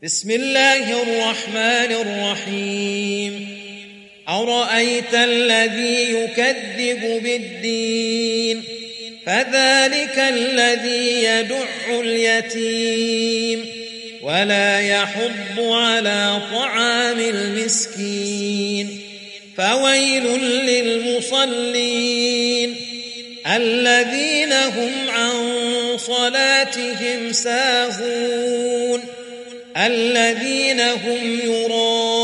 بسم الله الرحمن الرحيم أرأيت الذي يكذب بالدين فذلك الذي يدع اليتيم ولا يحض على طعام المسكين فويل للمصلين الذين هم عن صلاتهم ساهون الذين هم يراءون